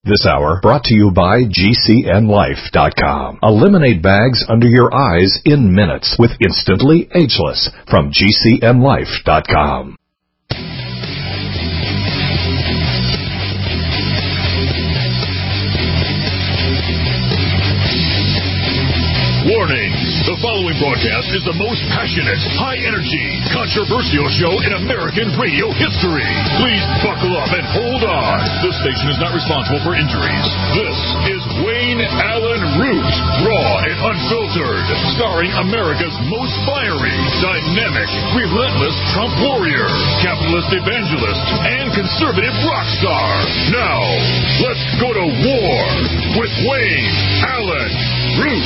This hour brought to you by GCNLife.com. Eliminate bags under your eyes in minutes with Instantly Ageless from GCNLife.com. Warning! The following broadcast is the most passionate, high-energy, controversial show in American radio history. Please buckle up and hold on. This station is not responsible for injuries. This is Wayne Allen Root, raw and unfiltered, starring America's most fiery, dynamic, relentless Trump warrior, capitalist evangelist, and conservative rock star. Now, let's go to war with Wayne Allen Root.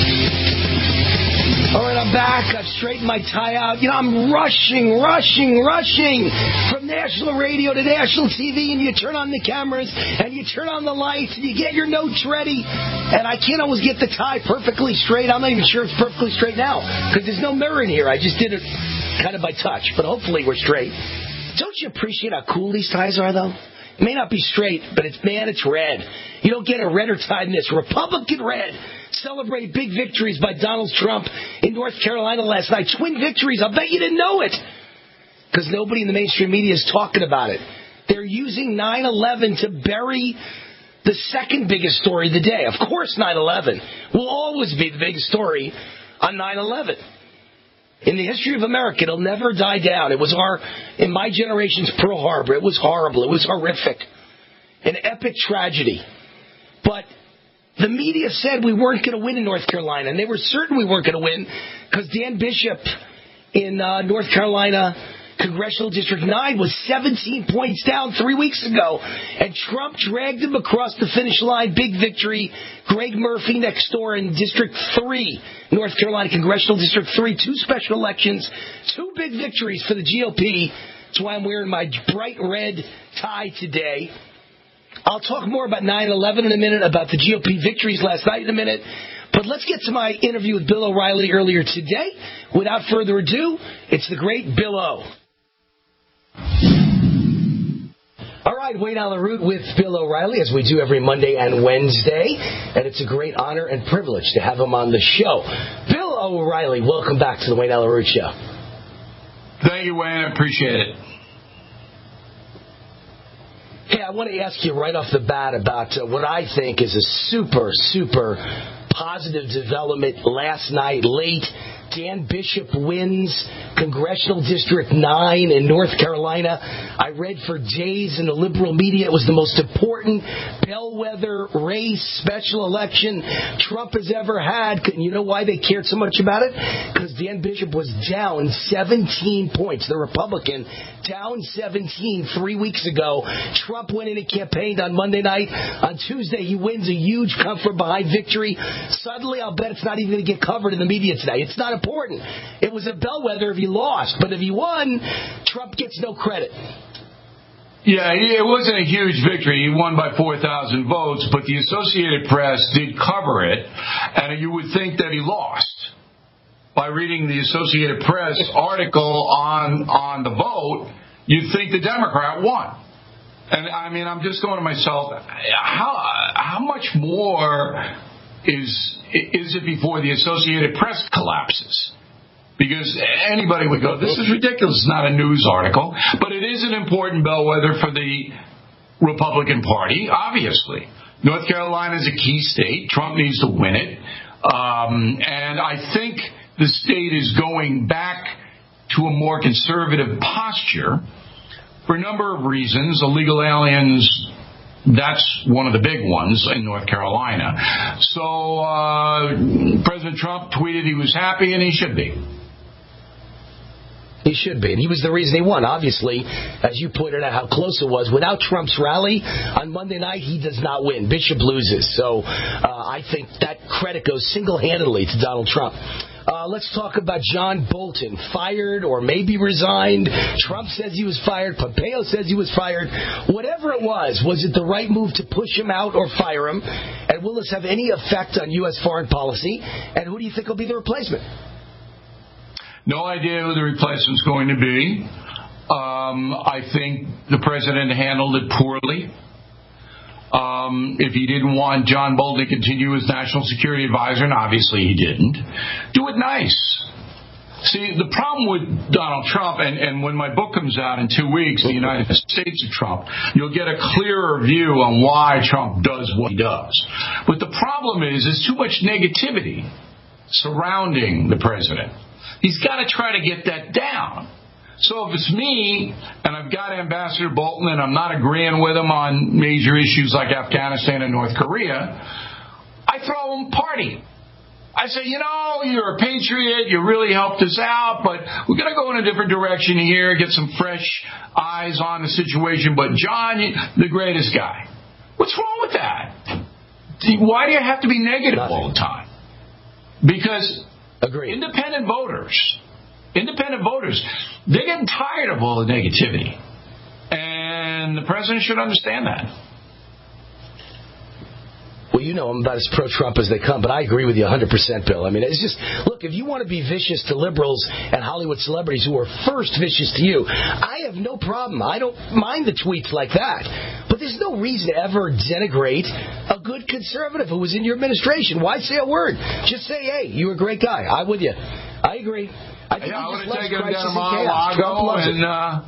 All right, I'm back. I've straightened my tie out. You know, I'm rushing from national radio to national TV, and you turn on the cameras, and you turn on the lights, and you get your notes ready, and I can't always get the tie perfectly straight. I'm not even sure it's perfectly straight now, because there's no mirror in here. I just did it kind of by touch, but hopefully we're straight. Don't you appreciate how cool these ties are, though? It may not be straight, but it's red. You don't get a redder tie than this. Republican red. Celebrate big victories by Donald Trump in North Carolina last night. Twin victories. I'll bet you didn't know it. Because nobody in the mainstream media is talking about it. They're using 9/11 to bury the second biggest story of the day. Of course 9/11 will always be the biggest story on 9/11. In the history of America, it'll never die down. It was in my generation's Pearl Harbor. It was horrible. It was horrific. An epic tragedy. But the media said we weren't going to win in North Carolina, and they were certain we weren't going to win because Dan Bishop in North Carolina Congressional District 9 was 17 points down 3 weeks ago, and Trump dragged him across the finish line. Big victory. Greg Murphy next door in District 3, North Carolina Congressional District 3, 2 special elections, 2 big victories for the GOP. That's why I'm wearing my bright red tie today. I'll talk more about 9/11 in a minute, about the GOP victories last night in a minute. But let's get to my interview with Bill O'Reilly earlier today. Without further ado, it's the great Bill O. All right, Wayne Allen Root with Bill O'Reilly, as we do every Monday and Wednesday. And it's a great honor and privilege to have him on the show. Bill O'Reilly, welcome back to the Wayne Allen Root Show. Thank you, Wayne. I appreciate it. Hey, I want to ask you right off the bat about what I think is a super positive development last night, late. Dan Bishop wins Congressional District 9 in North Carolina. I read for days in the liberal media it was the most important bellwether race, special election Trump has ever had. And you know why they cared so much about it? Because Dan Bishop was down 17 points. The Republican down 17 3 weeks ago. Trump went in and campaigned on Monday night. On Tuesday, he wins a huge come from behind victory. Suddenly, I'll bet it's not even going to get covered in the media today. It's not important. It was a bellwether if he lost, but if he won, Trump gets no credit. Yeah, it wasn't a huge victory. He won by 4,000 votes, but the Associated Press did cover it, and you would think that he lost. By reading the Associated Press article on the vote, you'd think the Democrat won. And I mean, I'm just going to myself, how much more is it before the Associated Press collapses? Because anybody would go, this is ridiculous. It's not a news article. But it is an important bellwether for the Republican Party, obviously. North Carolina is a key state. Trump needs to win it. And I think the state is going back to a more conservative posture for a number of reasons. Illegal aliens, that's one of the big ones in North Carolina. So President Trump tweeted he was happy, and he should be. He should be. And he was the reason he won. Obviously, as you pointed out how close it was, without Trump's rally on Monday night, he does not win. Bishop loses. So I think that credit goes single-handedly to Donald Trump. Let's talk about John Bolton. Fired or maybe resigned. Trump says he was fired. Pompeo says he was fired. Whatever it was it the right move to push him out or fire him? And will this have any effect on U.S. foreign policy? And who do you think will be the replacement? No idea who the replacement's going to be. I think the president handled it poorly. If he didn't want John Bolton to continue as National Security Advisor, and obviously he didn't, do it nice. See, the problem with Donald Trump, and when my book comes out in 2 weeks, The United States of Trump, you'll get a clearer view on why Trump does what he does. But the problem is there's too much negativity surrounding the president. He's got to try to get that down. So if it's me, and I've got Ambassador Bolton, and I'm not agreeing with him on major issues like Afghanistan and North Korea, I throw him a party. I say, you're a patriot, you really helped us out, but we're going to go in a different direction here, get some fresh eyes on the situation. But John, the greatest guy. What's wrong with that? Why do you have to be negative all the time? Because independent voters, they're getting tired of all the negativity. And the president should understand that. Well, I'm about as pro-Trump as they come, but I agree with you 100%, Bill. I mean, it's just, look, if you want to be vicious to liberals and Hollywood celebrities who are first vicious to you, I have no problem. I don't mind the tweets like that. But there's no reason to ever denigrate a good conservative who was in your administration. Why say a word? Just say, hey, you're a great guy. I'm with you. I agree. I would have taken him down to Mar-a-Lago and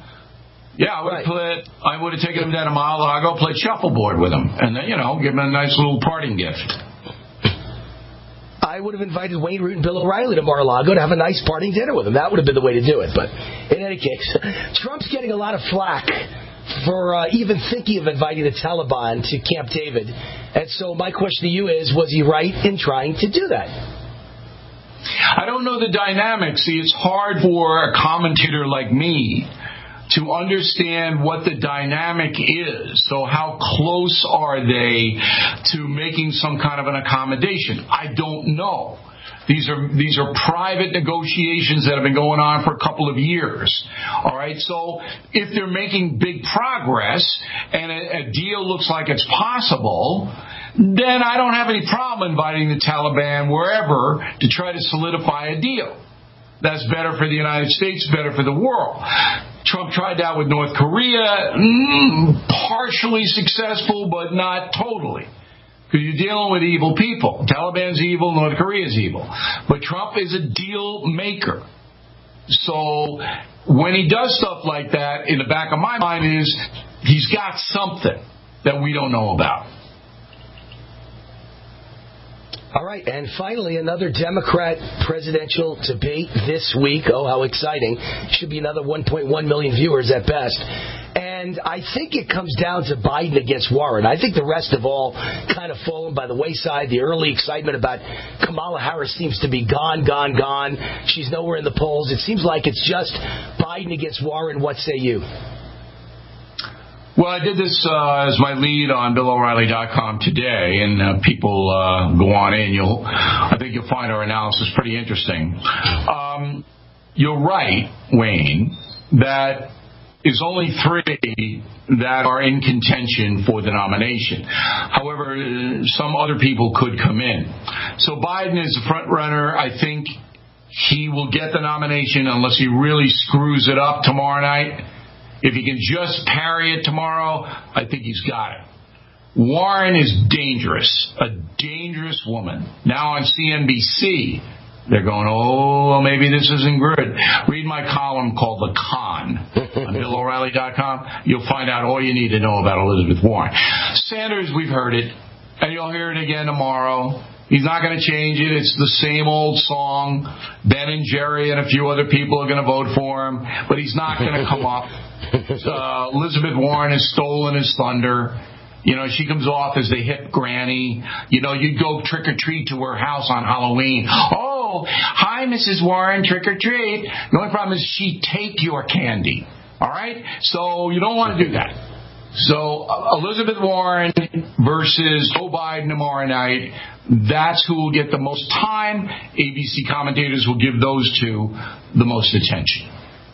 I would have taken him down to Mar-a-Lago, played shuffleboard with him, and then, give him a nice little parting gift. I would have invited Wayne Root and Bill O'Reilly to Mar-a-Lago to have a nice parting dinner with him. That would have been the way to do it. But in any case, Trump's getting a lot of flack for even thinking of inviting the Taliban to Camp David. And so my question to you is, was he right in trying to do that? I don't know the dynamics. See, it's hard for a commentator like me to understand what the dynamic is. So how close are they to making some kind of an accommodation? I don't know. These are private negotiations that have been going on for a couple of years. All right, so if they're making big progress and a deal looks like it's possible, then I don't have any problem inviting the Taliban wherever to try to solidify a deal. That's better for the United States, better for the world. Trump tried that with North Korea, partially successful, but not totally. Because you're dealing with evil people. Taliban's evil, North Korea's evil. But Trump is a deal maker. So when he does stuff like that, in the back of my mind is he's got something that we don't know about. All right, and finally, another Democrat presidential debate this week. Oh, how exciting. Should be another 1.1 million viewers at best. And I think it comes down to Biden against Warren. I think the rest have all kind of fallen by the wayside. The early excitement about Kamala Harris seems to be gone. She's nowhere in the polls. It seems like it's just Biden against Warren. What say you? Well, I did this as my lead on BillO'Reilly.com today, and people go on in. I think you'll find our analysis pretty interesting. You're right, Wayne, that is only 3 that are in contention for the nomination. However, some other people could come in. So Biden is the front runner. I think he will get the nomination unless he really screws it up tomorrow night. If he can just parry it tomorrow, I think he's got it. Warren is dangerous, a dangerous woman. Now on CNBC, they're going, oh, maybe this isn't good. Read my column called The Con on BillO'Reilly.com. You'll find out all you need to know about Elizabeth Warren. Sanders, we've heard it, and you'll hear it again tomorrow. He's not going to change it. It's the same old song. Ben and Jerry and a few other people are going to vote for him, but he's not going to come up. Elizabeth Warren has stolen his thunder. She comes off as the hip granny. You'd go trick-or-treat to her house on Halloween. Oh, hi, Mrs. Warren, trick-or-treat. The only problem is she'd take your candy. All right? So you don't want to do that. So Elizabeth Warren versus Joe Biden tomorrow night, that's who will get the most time. ABC commentators will give those two the most attention.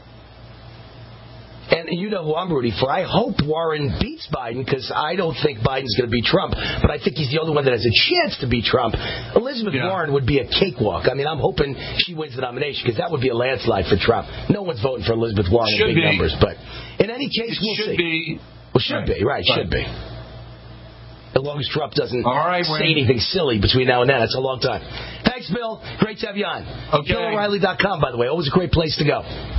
And you know who I'm rooting for. I hope Warren beats Biden because I don't think Biden's going to beat Trump, but I think he's the only one that has a chance to beat Trump. Elizabeth Warren would be a cakewalk. I mean, I'm hoping she wins the nomination because that would be a landslide for Trump. No one's voting for Elizabeth Warren in big numbers, but in any case, we'll see. Should be. Well, should be. As long as Trump doesn't say anything silly between now and then. That's a long time. Thanks, Bill. Great to have you on. Okay. BillO'Reilly.com, by the way. Always a great place to go.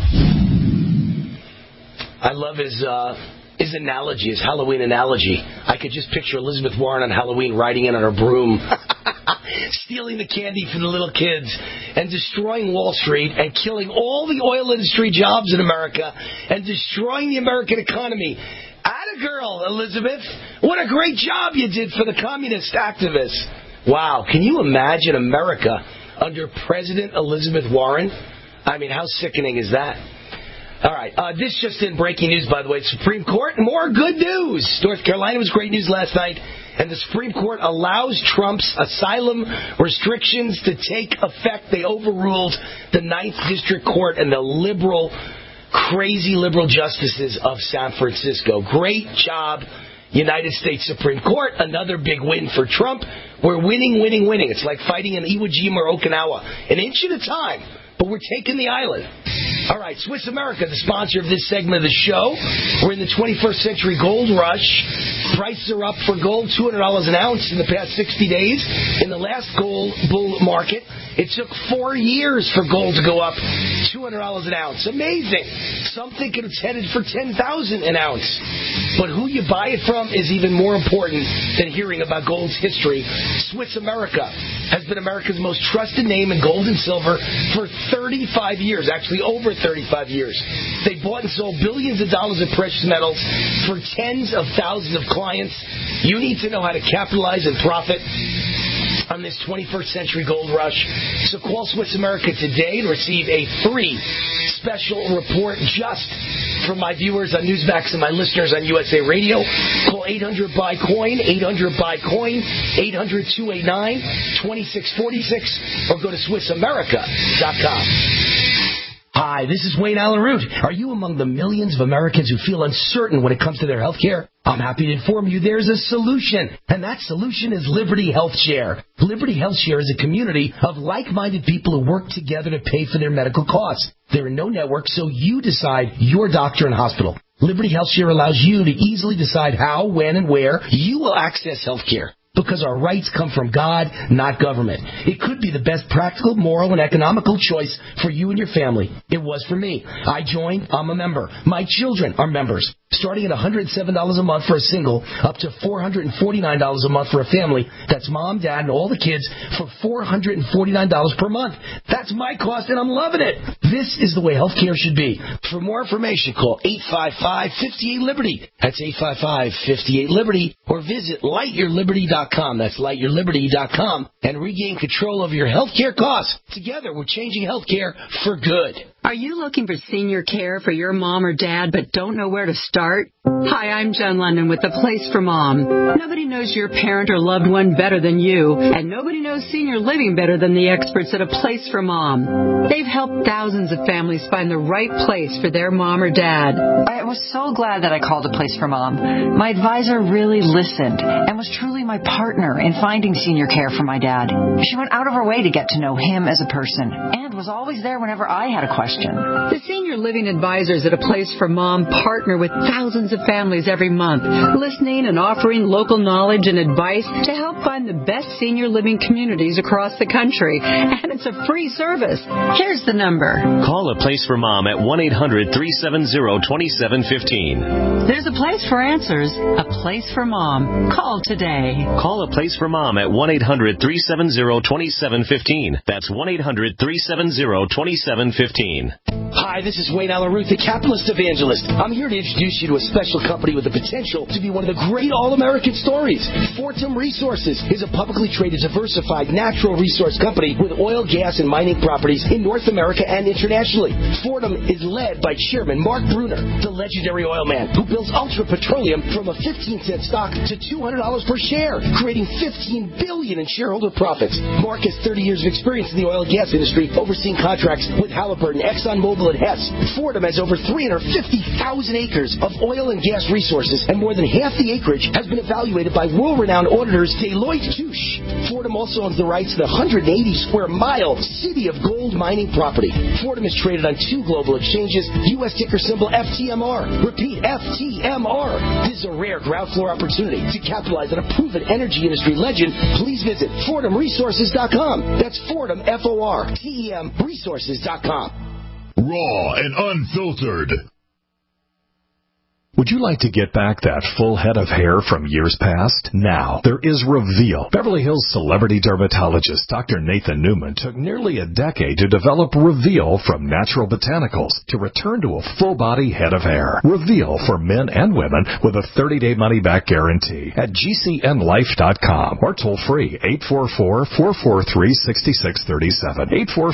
I love his analogy, his Halloween analogy. I could just picture Elizabeth Warren on Halloween riding in on her broom, stealing the candy from the little kids, and destroying Wall Street, and killing all the oil industry jobs in America, and destroying the American economy. Atta girl, Elizabeth. What a great job you did for the communist activists. Wow. Can you imagine America under President Elizabeth Warren? I mean, how sickening is that? All right. This just in breaking news, by the way. Supreme Court, more good news. North Carolina was great news last night. And the Supreme Court allows Trump's asylum restrictions to take effect. They overruled the 9th District Court and the crazy liberal justices of San Francisco. Great job, United States Supreme Court. Another big win for Trump. We're winning. It's like fighting in Iwo Jima or Okinawa. An inch at a time. But we're taking the island. All right, Swiss America, the sponsor of this segment of the show. We're in the 21st century gold rush. Prices are up for gold, $200 an ounce in the past 60 days. In the last gold bull market, it took 4 years for gold to go up $200 an ounce. Amazing. Some think it's headed for $10,000 an ounce. But who you buy it from is even more important than hearing about gold's history. Swiss America has been America's most trusted name in gold and silver for 35 years, actually over 35 years. They bought and sold billions of dollars of precious metals for tens of thousands of clients. You need to know how to capitalize and profit on this 21st century gold rush. So call Swiss America today and receive a free special report just for my viewers on Newsmax and my listeners on USA Radio. Call 800-BUY-COIN, 800-BUY-COIN, 800-289-2646, or go to SwissAmerica.com. Hi, this is Wayne Allen Root. Are you among the millions of Americans who feel uncertain when it comes to their health care? I'm happy to inform you there's a solution, and that solution is Liberty Health Share. Liberty Health Share is a community of like-minded people who work together to pay for their medical costs. There are no networks, so you decide your doctor and hospital. Liberty Health Share allows you to easily decide how, when, and where you will access health care. Because our rights come from God, not government. It could be the best practical, moral, and economical choice for you and your family. It was for me. I joined. I'm a member. My children are members. Starting at $107 a month for a single, up to $449 a month for a family. That's mom, dad, and all the kids for $449 per month. That's my cost, and I'm loving it. This is the way healthcare should be. For more information, call 855-58-LIBERTY. That's 855-58-LIBERTY. Or visit lightyourliberty.com. That's lightyourliberty.com. And regain control over your healthcare costs. Together, we're changing healthcare for good. Are you looking for senior care for your mom or dad but don't know where to start? Hi, I'm Jen London with The Place for Mom. Nobody knows your parent or loved one better than you, and nobody knows senior living better than the experts at A Place for Mom. They've helped thousands of families find the right place for their mom or dad. I was so glad that I called A Place for Mom. My advisor really listened and was truly my partner in finding senior care for my dad. She went out of her way to get to know him as a person and was always there whenever I had a question. The senior living advisors at A Place for Mom partner with thousands of families every month, listening and offering local knowledge and advice to help find the best senior living communities across the country. And it's a free service. Here's the number. Call A Place for Mom at 1-800-370-2715. There's a place for answers, a place for Mom. Call today. Call A Place for Mom at 1-800-370-2715. That's 1-800-370-2715. Hi, this is Wayne Allen Root, the capitalist evangelist. I'm here to introduce you to a special company with the potential to be one of the great all-American stories. Fortum Resources is a publicly traded, diversified, natural resource company with oil, gas, and mining properties in North America and internationally. Fortum is led by Chairman Mark Bruner, the legendary oil man who builds Ultra Petroleum from a 15-cent stock to $200 per share, creating $15 billion in shareholder profits. Mark has 30 years of experience in the oil and gas industry, overseeing contracts with Halliburton, ExxonMobil, Diesel at Hess. Fordham has over 350,000 acres of oil and gas resources, and more than half the acreage has been evaluated by world-renowned auditors Deloitte Touche. Fordham also owns the rights to the 180-square-mile City of Gold mining property. Fordham is traded on 2 global exchanges, U.S. ticker symbol FTMR. Repeat, FTMR. This is a rare ground floor opportunity. To capitalize on a proven energy industry legend, please visit FordhamResources.com. That's Fordham, F-O-R-T-E-M, Resources.com. Raw and unfiltered. Would you like to get back that full head of hair from years past? Now, there is Reveal. Beverly Hills celebrity dermatologist Dr. Nathan Newman took nearly a decade to develop Reveal from natural botanicals to return to a full-body head of hair. Reveal for men and women with a 30-day money-back guarantee at GCNlife.com or toll free 844-443-6637.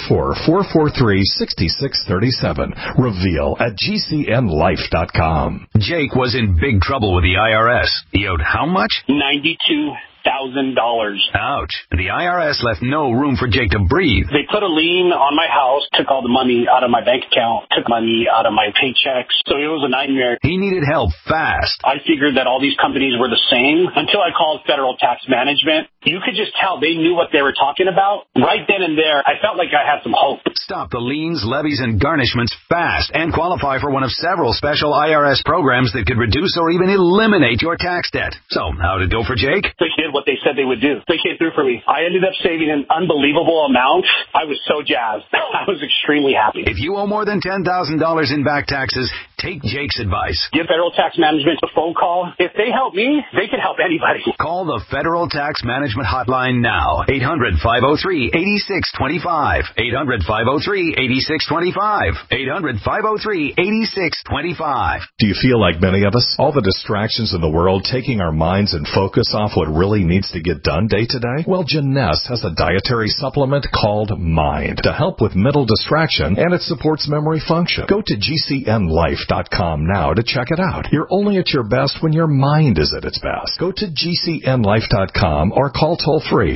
844-443-6637. Reveal at GCNlife.com. Jake was in big trouble with the IRS. He owed how much? $92,000. Ouch. The IRS left no room for Jake to breathe. They put a lien on my house, took all the money out of my bank account, took money out of my paychecks. So it was a nightmare. He needed help fast. I figured that all these companies were the same until I called Federal Tax Management. You could just tell they knew what they were talking about. Right then and there, I felt like I had some hope. Stop the liens, levies, and garnishments fast and qualify for one of several special IRS programs that could reduce or even eliminate your tax debt. So, how'd it go for Jake? They did what they said they would do. They came through for me. I ended up saving an unbelievable amount. I was so jazzed. I was extremely happy. If you owe more than $10,000 in back taxes, take Jake's advice. Give Federal Tax Management a phone call. If they help me, they can help anybody. Call the Federal Tax Management Hotline now. 800-503-8625. 800-503-8625. 800-503-8625. Do you feel like many of us? All the distractions in the world taking our minds and focus off what really needs to get done day to day? Well, Janess has a dietary supplement called Mind to help with mental distraction, and it supports memory function. Go to GCNlife.com now to check it out. You're only at your best when your mind is at its best. Go to GCNlife.com or call toll-free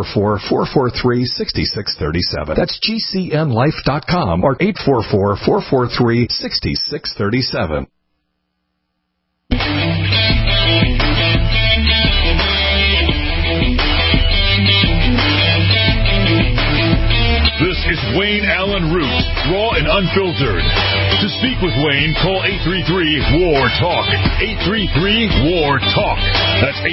844-443-6637. That's GCNlife.com or 844-443-6637. This is Wayne Allen Root, raw and unfiltered. To speak with Wayne, call 833-WAR-TALK. 833-WAR-TALK. That's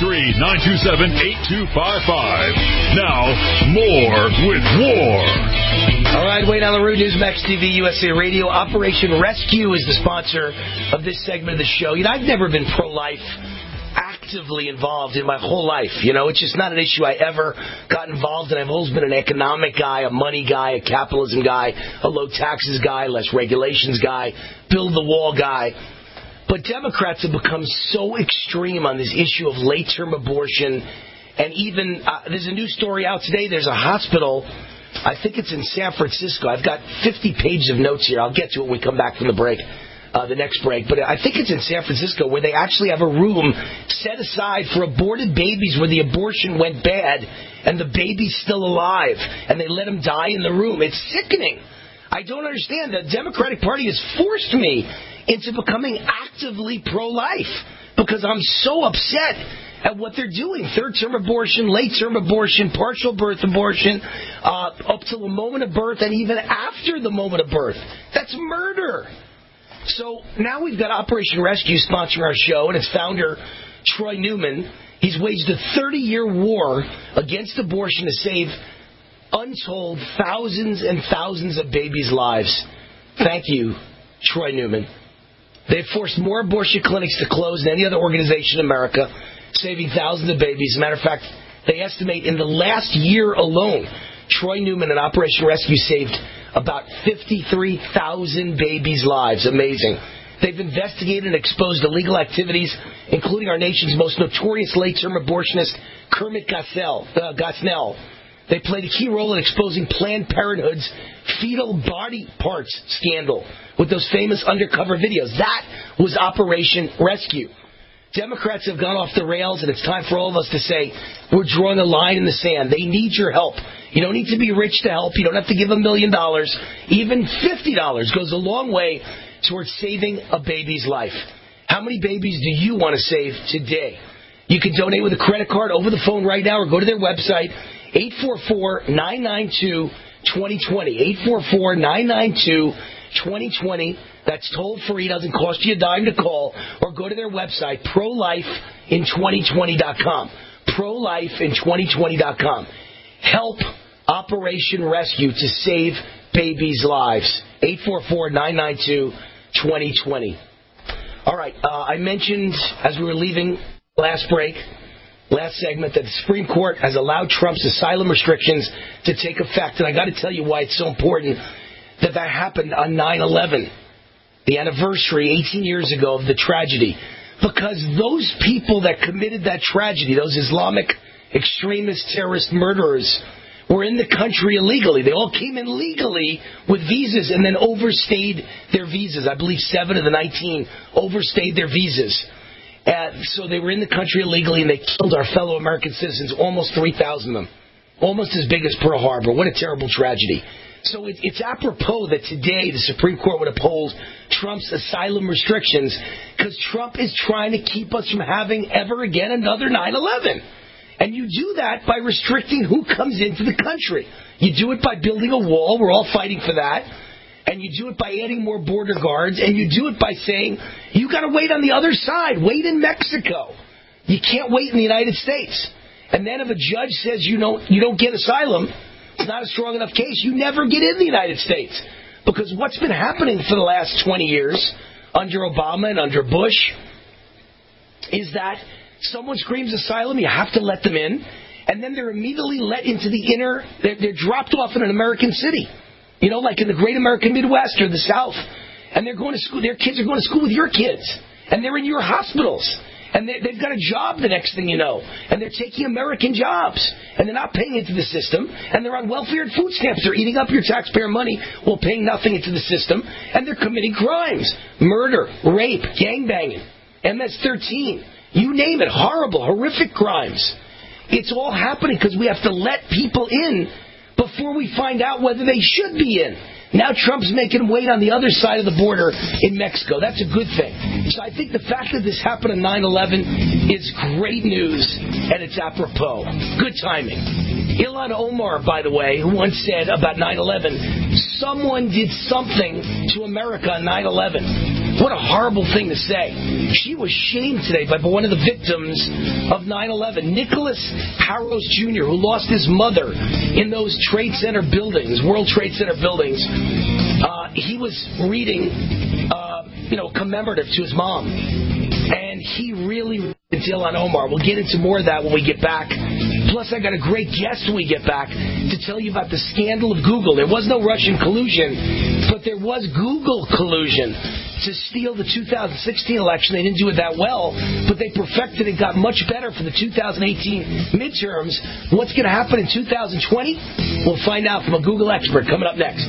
833-927-8255. Now, more with War. All right, Wayne Allen Root, Newsmax TV, USA Radio. Operation Rescue is the sponsor of this segment of the show. You know, I've never been pro-life actively involved in my whole life. You know, it's just not an issue I ever got involved in. I've always been an economic guy, a money guy, a capitalism guy, a low taxes guy, less regulations guy, build the wall guy. But Democrats have become so extreme on this issue of late-term abortion. And even, there's a new story out today. There's a hospital, I think it's in San Francisco. I've got 50 pages of notes here. I'll get to it when we come back from the break. The next break, but I think it's in San Francisco where they actually have a room set aside for aborted babies where the abortion went bad and the baby's still alive and they let them die in the room. It's sickening. I don't understand. The Democratic Party has forced me into becoming actively pro-life because I'm so upset at what they're doing. Third-term abortion, late-term abortion, partial birth abortion, up till the moment of birth and even after the moment of birth. That's murder. So now we've got Operation Rescue sponsoring our show, and its founder, Troy Newman. He's waged a 30-year war against abortion to save untold thousands and thousands of babies' lives. Thank you, Troy Newman. They've forced more abortion clinics to close than any other organization in America, saving thousands of babies. As a matter of fact, they estimate in the last year alone, Troy Newman and Operation Rescue saved about 53,000 babies' lives. Amazing. They've investigated and exposed illegal activities, including our nation's most notorious late-term abortionist, Kermit Gosnell. They played a key role in exposing Planned Parenthood's fetal body parts scandal with those famous undercover videos. That was Operation Rescue. Democrats have gone off the rails, and it's time for all of us to say, we're drawing a line in the sand. They need your help. You don't need to be rich to help. You don't have to give $1 million. Even $50 goes a long way towards saving a baby's life. How many babies do you want to save today? You can donate with a credit card over the phone right now or go to their website, 844-992-2020. 844-992-2020. That's toll free. Doesn't cost you a dime to call. Or go to their website, prolifein2020.com. Prolifein2020.com. Help Operation Rescue to save babies' lives. 844-992-2020. All right. I mentioned as we were leaving last segment, that the Supreme Court has allowed Trump's asylum restrictions to take effect. And I got to tell you why it's so important that happened on 9/11, the anniversary 18 years ago of the tragedy. Because those people that committed that tragedy, those Islamic extremist terrorist murderers, were in the country illegally. They all came in legally with visas and then overstayed their visas. I believe 7 of the 19 overstayed their visas. So they were in the country illegally, and they killed our fellow American citizens, almost 3,000 of them. Almost as big as Pearl Harbor. What a terrible tragedy. So it's apropos that today the Supreme Court would uphold Trump's asylum restrictions because Trump is trying to keep us from having ever again another 9/11. And you do that by restricting who comes into the country. You do it by building a wall. We're all fighting for that. And you do it by adding more border guards. And you do it by saying, you got to wait on the other side. Wait in Mexico. You can't wait in the United States. And then if a judge says you don't get asylum, it's not a strong enough case, you never get in the United States. Because what's been happening for the last 20 years under Obama and under Bush is that someone screams asylum, you have to let them in, and then they're immediately let into the inner, they're dropped off in an American city. You know, like in the great American Midwest or the South. And they're going to school, their kids are going to school with your kids. And they're in your hospitals. And they've got a job the next thing you know. And they're taking American jobs. And they're not paying into the system. And they're on welfare and food stamps. They're eating up your taxpayer money while paying nothing into the system. And they're committing crimes. Murder, rape, gangbanging, MS-13. You name it. Horrible, horrific crimes. It's all happening because we have to let people in before we find out whether they should be in. Now Trump's making them wait on the other side of the border in Mexico. That's a good thing. So I think the fact that this happened on 9/11 is great news, and it's apropos. Good timing. Ilhan Omar, by the way, who once said about 9/11, someone did something to America on 9/11. What a horrible thing to say. She was shamed today by one of the victims of 9/11, Nicholas Harrows Jr., who lost his mother in those Trade Center buildings, World Trade Center buildings. He was reading, commemorative to his mom. And he really Ilhan Omar. We'll get into more of that when we get back. Plus, I got a great guest when we get back to tell you about the scandal of Google. There was no Russian collusion, but there was Google collusion to steal the 2016 election. They didn't do it that well, but they perfected it, got much better for the 2018 midterms. What's going to happen in 2020? We'll find out from a Google expert coming up next.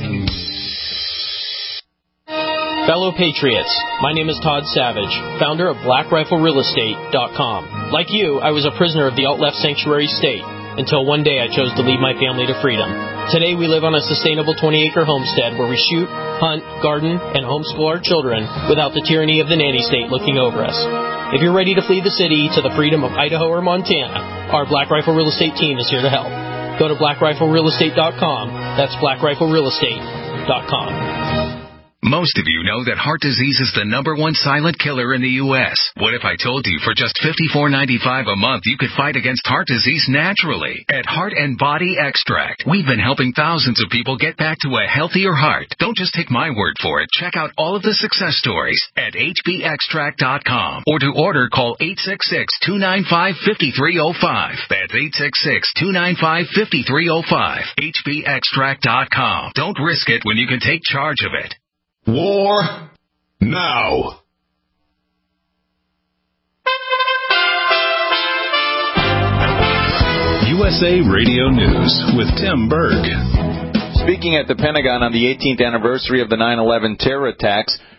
Fellow Patriots, my name is Todd Savage, founder of BlackRifleRealEstate.com. Like you, I was a prisoner of the alt-left sanctuary state until one day I chose to lead my family to freedom. Today we live on a sustainable 20-acre homestead where we shoot, hunt, garden, and homeschool our children without the tyranny of the nanny state looking over us. If you're ready to flee the city to the freedom of Idaho or Montana, our Black Rifle Real Estate team is here to help. Go to BlackRifleRealEstate.com. That's BlackRifleRealEstate.com. Most of you know that heart disease is the #1 silent killer in the U.S. What if I told you for just $54.95 a month you could fight against heart disease naturally? At Heart and Body Extract, we've been helping thousands of people get back to a healthier heart. Don't just take my word for it. Check out all of the success stories at hbextract.com. Or to order, call 866-295-5305. That's 866-295-5305. hbextract.com. Don't risk it when you can take charge of it. War now. USA Radio News with Tim Berg. Speaking at the Pentagon on the 18th anniversary of the 9/11 terror attacks,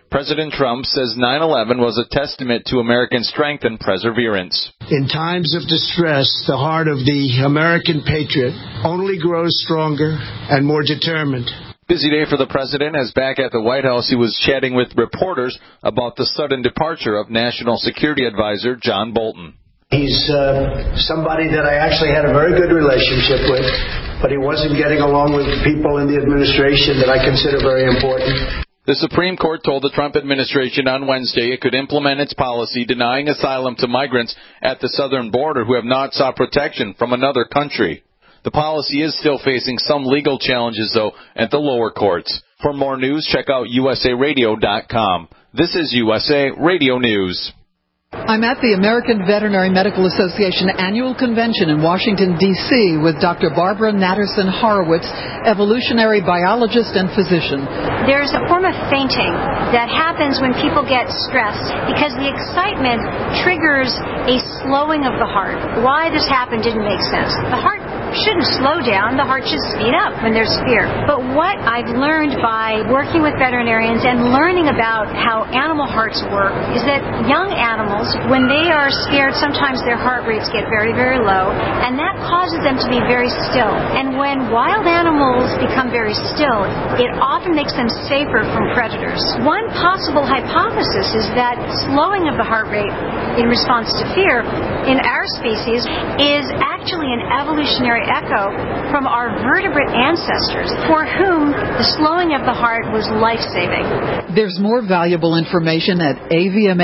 President Trump says 9/11 was a testament to American strength and perseverance. In times of distress, the heart of the American patriot only grows stronger and more determined. Busy day for the president, as back at the White House he was chatting with reporters about the sudden departure of National Security Advisor John Bolton. He's somebody that I actually had a very good relationship with, but he wasn't getting along with people in the administration that I consider very important. The Supreme Court told the Trump administration on Wednesday it could implement its policy denying asylum to migrants at the southern border who have not sought protection from another country. The policy is still facing some legal challenges, though, at the lower courts. For more news, check out usaradio.com. This is USA Radio News. I'm at the American Veterinary Medical Association annual convention in Washington, D.C. with Dr. Barbara Natterson Horowitz, evolutionary biologist and physician. There's a form of fainting that happens when people get stressed because the excitement triggers a slowing of the heart. Why this happened didn't make sense. The heart shouldn't slow down. The heart should speed up when there's fear. But what I've learned by working with veterinarians and learning about how animal hearts work is that young animals, when they are scared, sometimes their heart rates get very, very low, and that causes them to be very still. And when wild animals become very still, it often makes them safer from predators. One possible hypothesis is that slowing of the heart rate in response to fear in our species is actually an evolutionary echo from our vertebrate ancestors for whom the slowing of the heart was life-saving. There's more valuable information at AVMA.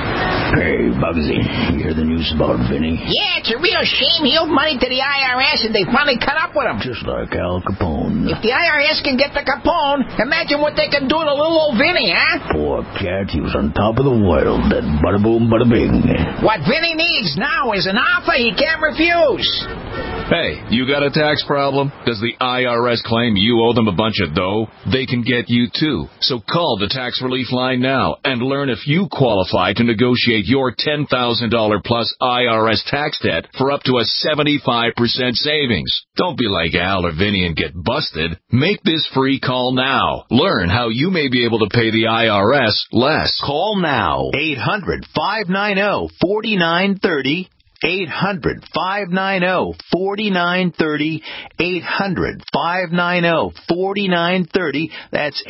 Hey, Bugsy, you hear the news about Vinny? Yeah, it's a real shame he owed money to the IRS and they finally cut up with him. Just like Al Capone. If the IRS can get the Capone, imagine what they can do to little old Vinny, huh? Poor cat, he was on top of the world, then bada boom, bada bing. What Vinny needs now is an offer he can't refuse. Hey, you got a tax problem? Does the IRS claim you owe them a bunch of dough? They can get you too. So call the Tax Relief Line now and learn if you qualify to negotiate your $10,000 plus IRS tax debt for up to a 75% savings. Don't be like Al or Vinny and get busted. Make this free call now. Learn how you may be able to pay the IRS less. Call now. 800-590-4930. 800-590-4930. 800-590-4930. That's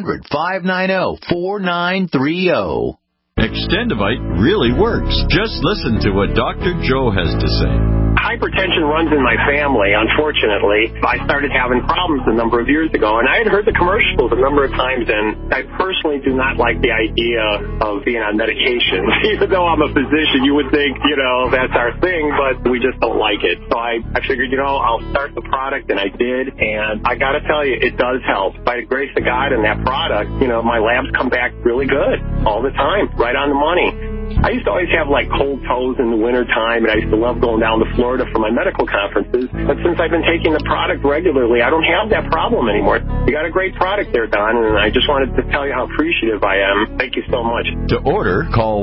800-590-4930. Extendivite really works. Just listen to what Dr. Joe has to say. Hypertension runs in my family, unfortunately. I started having problems a number of years ago, and I had heard the commercials a number of times, and I personally do not like the idea of being on medication. Even though I'm a physician, you would think, that's our thing, but we just don't like it. So I figured, I'll start the product, and I did, and I got to tell you, it does help. By the grace of God and that product, my labs come back really good all the time, right on the money. I used to always have cold toes in the wintertime, and I used to love going down to Florida for my medical conferences. But since I've been taking the product regularly, I don't have that problem anymore. You got a great product there, Don, and I just wanted to tell you how appreciative I am. Thank you so much. To order, call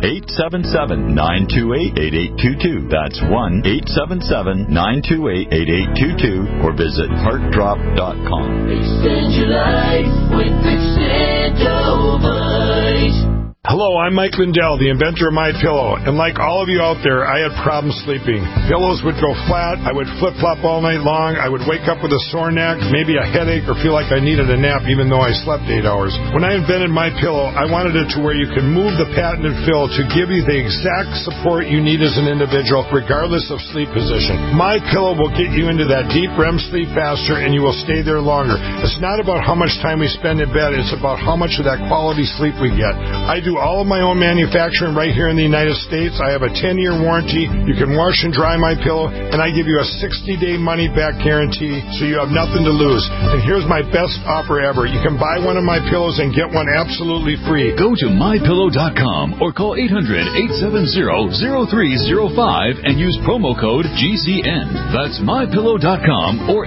1-877-928-8822. That's 1-877-928-8822, or visit heartdrop.com. Extend your life with Extendovite. Hello, I'm Mike Lindell, the inventor of MyPillow, and like all of you out there, I had problems sleeping. Pillows would go flat, I would flip-flop all night long, I would wake up with a sore neck, maybe a headache, or feel like I needed a nap even though I slept 8 hours. When I invented MyPillow, I wanted it to where you could move the patented fill to give you the exact support you need as an individual, regardless of sleep position. MyPillow will get you into that deep REM sleep faster, and you will stay there longer. It's not about how much time we spend in bed, it's about how much of that quality sleep we get. I do all of my own manufacturing right here in the United States. I have a 10-year warranty. You can wash and dry my pillow, and I give you a 60-day money-back guarantee, so you have nothing to lose. And here's my best offer ever. You can buy one of my pillows and get one absolutely free. Go to MyPillow.com or call 800-870-0305 and use promo code GCN. That's MyPillow.com or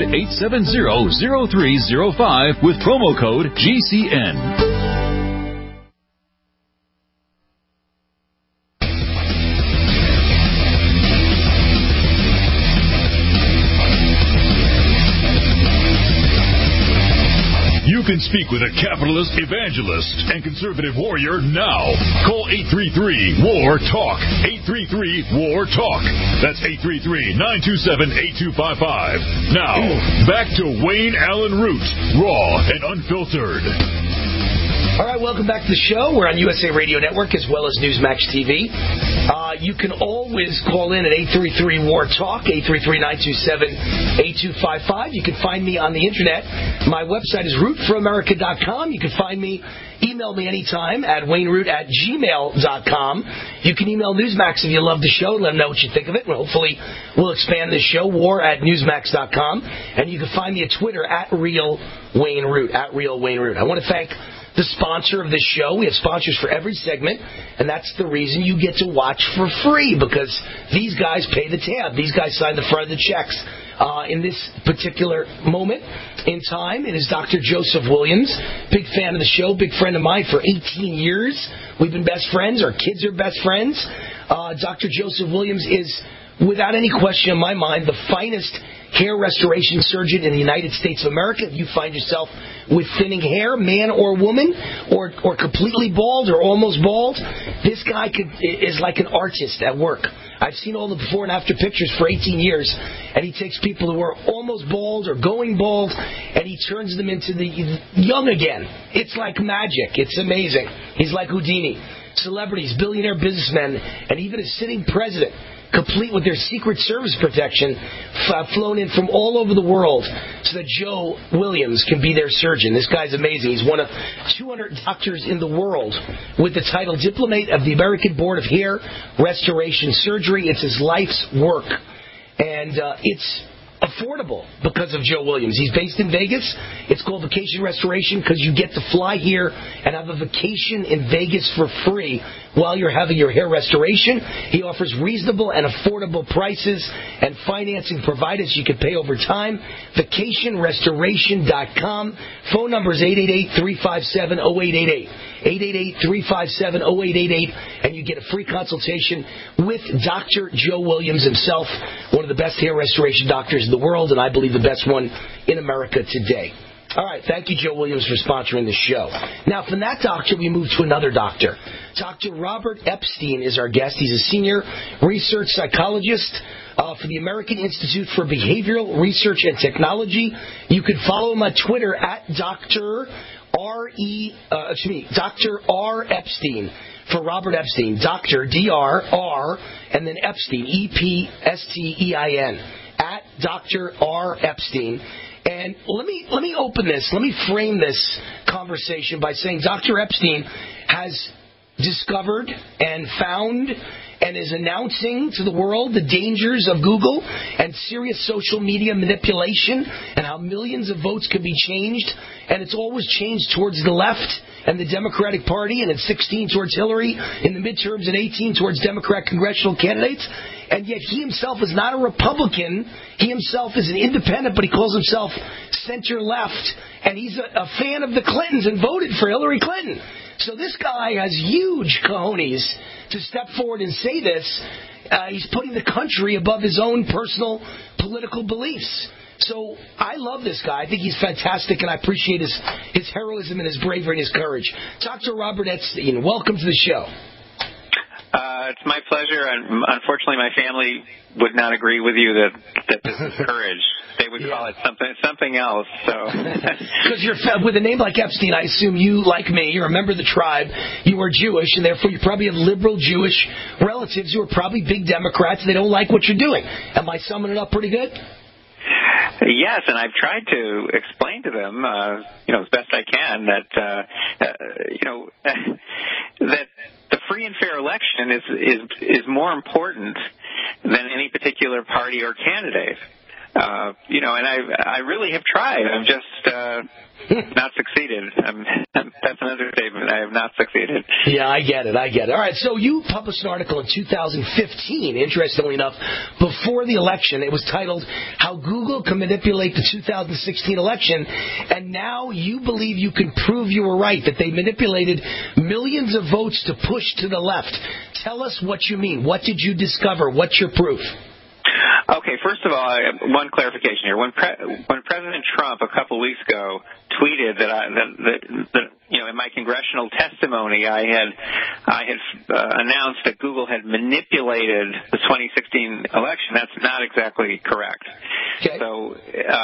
800-870-0305 with promo code GCN. You can speak with a capitalist, evangelist, and conservative warrior now. Call 833-WAR-TALK. 833-WAR-TALK. That's 833-927-8255. Now, back to Wayne Allen Root, raw and unfiltered. All right, welcome back to the show. We're on USA Radio Network as well as Newsmax TV. You can always call in at 833-WAR-TALK, 833-927-8255. You can find me on the Internet. My website is rootforamerica.com. You can find me, email me anytime at wayneroot@gmail.com. You can email Newsmax if you love the show. Let them know what you think of it. Hopefully, we'll expand this show, war@newsmax.com. And you can find me at Twitter at RealWayneRoot, at RealWayneRoot. I want to thank the sponsor of this show. We have sponsors for every segment, and that's the reason you get to watch for free, because these guys pay the tab. These guys sign the front of the checks. In this particular moment in time, it is Dr. Joseph Williams, big fan of the show, big friend of mine for 18 years. We've been best friends. Our kids are best friends. Dr. Joseph Williams is, without any question in my mind, the finest hair restoration surgeon in the United States of America. If you find yourself with thinning hair, man or woman, or completely bald or almost bald, this guy is like an artist at work. I've seen all the before and after pictures for 18 years, and he takes people who are almost bald or going bald, and he turns them into the young again. It's like magic. It's amazing. He's like Houdini. Celebrities, billionaire businessmen, and even a sitting president, complete with their Secret Service protection, flown in from all over the world so that Joe Williams can be their surgeon. This guy's amazing. He's one of 200 doctors in the world with the title Diplomate of the American Board of Hair Restoration Surgery. It's his life's work. And it's affordable because of Joe Williams. He's based in Vegas. It's called Vacation Restoration because you get to fly here and have a vacation in Vegas for free while you're having your hair restoration. He offers reasonable and affordable prices and financing provided so you can pay over time. VacationRestoration.com. Phone number is 888-357-0888. 888-357-0888, and you get a free consultation with Dr. Joe Williams himself, one of the best hair restoration doctors in the world, and I believe the best one in America today. All right, thank you, Joe Williams, for sponsoring the show. Now, from that doctor, we move to another doctor. Dr. Robert Epstein is our guest. He's a senior research psychologist for the American Institute for Behavioral Research and Technology. You can follow him on Twitter at Dr. R. Epstein for Robert Epstein. Dr. D-R-R and then Epstein, E-P-S-T-E-I-N, at Dr. R. Epstein. And let me open this. Let me frame this conversation by saying Dr. Epstein has discovered and found and is announcing to the world the dangers of Google and serious social media manipulation and how millions of votes can be changed. And it's always changed towards the left and the Democratic Party, and in 16 towards Hillary, in the midterms in 18 towards Democrat congressional candidates. And yet he himself is not a Republican. He himself is an independent, but he calls himself center-left. And he's a fan of the Clintons and voted for Hillary Clinton. So this guy has huge cojones to step forward and say this. He's putting the country above his own personal political beliefs. So I love this guy. I think he's fantastic, and I appreciate his heroism and his bravery and his courage. Dr. Robert Epstein, welcome to the show. It's my pleasure. And unfortunately, my family would not agree with you that this is courage. They would call it something else. So, because you're with a name like Epstein, I assume you, like me, you're a member of the tribe. You are Jewish, and therefore you probably have liberal Jewish relatives who are probably big Democrats. And they don't like what you're doing. Am I summing it up pretty good? Yes, and I've tried to explain to them, as best I can, that that the free and fair election is more important than any particular party or candidate. And I really have tried. I'm just not succeeded. That's another statement. I have not succeeded. Yeah, I get it. All right, so you published an article in 2015, interestingly enough, before the election. It was titled, How Google Can Manipulate the 2016 Election, and now you believe you can prove you were right, that they manipulated millions of votes to push to the left. Tell us what you mean. What did you discover? What's your proof? Okay, first of all, one clarification here. When President Trump a couple weeks ago tweeted that in my congressional testimony I had announced that Google had manipulated the 2016 election, that's not exactly correct. Okay. So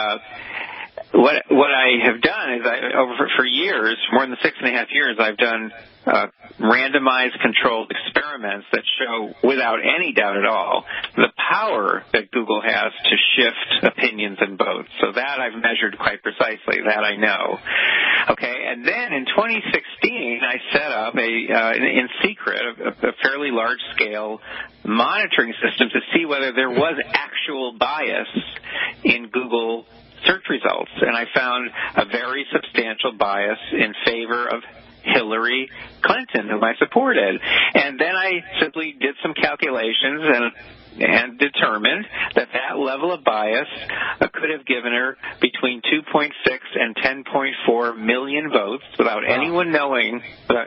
what I have done is for years, more than 6.5 years, I've done randomized controlled experiments that show without any doubt at all the power that Google has to shift opinions and votes. So that I've measured quite precisely. That I know. Okay, and then in 2016, I set up in secret a fairly large-scale monitoring system to see whether there was actual bias in Google search results, and I found a very substantial bias in favor of Hillary Clinton, whom I supported. And then I simply did some calculations and determined that level of bias could have given her between 2.6 and 10.4 million votes without anyone knowing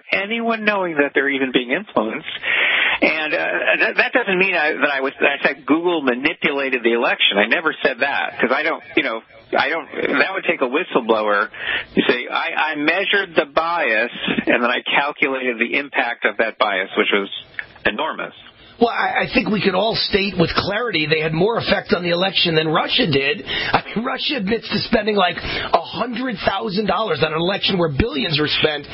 that they're even being influenced. And that doesn't mean that I said Google manipulated the election. I never said that, because I don't. That would take a whistleblower. You say, I measured the bias, and then I calculated the impact of that bias, which was enormous. Well, I think we could all state with clarity they had more effect on the election than Russia did. I mean, Russia admits to spending like $100,000 on an election where billions were spent.